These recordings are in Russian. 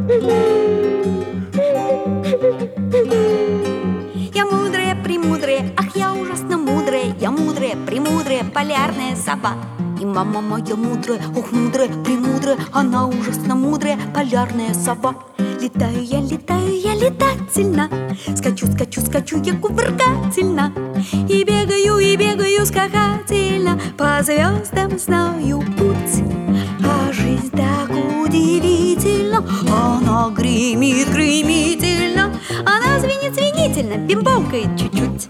Я мудрая, премудрая, ах, я ужасно мудрая. Я мудрая, премудрая, полярная сова. И мама моя мудрая, ох, мудрая, премудрая, она ужасно мудрая, полярная сова. Летаю, я летательно, скачу, скачу, скачу, я кувыркательно. И бегаю, скакательно, по звездам знаю путь. А жизнь так удивительна, она гремит гремительно, она звенит звенительно, бим-бомкает чуть-чуть.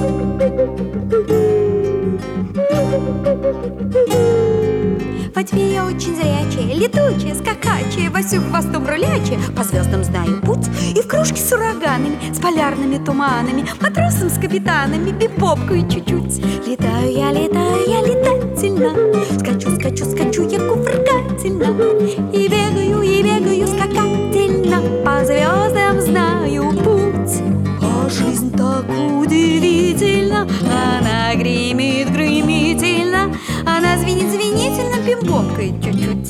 Во тьме я очень зрячая, летучая, скакачая, вовсю хвостом рулячая, по звездам знаю путь. И в кружке с ураганами, с полярными туманами, матросом с капитанами, бим-бопкаю чуть-чуть. Летаю, я летательно, скачу, скачу, скачу, я кувыркательно. И бегаю, скакательно, по звездам знаю путь. А жизнь так удивительна, она гремит гремительно, она звенит звенительно, бим-бомкает чуть-чуть.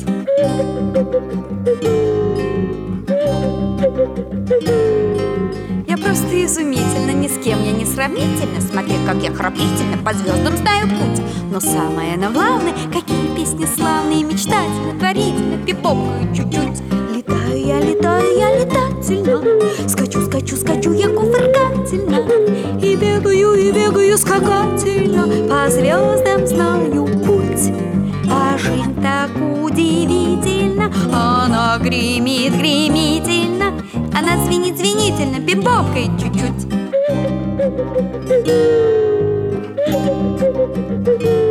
Я просто изумительно, ни с кем я не сравнительна. Смотри, как я храпительно по звездам знаю путь. Но самое главное, какие песни славные, мечтательно, творительно, бим-бомкают чуть-чуть. Летаю, я летательно, скачу, скачу, скачу, я кувыркательно. И бегаю, скакательно, по звездам знаю путь. А жизнь так удивительна, она гремит гремительно, она звенит звенительно, бим-бомкает чуть-чуть.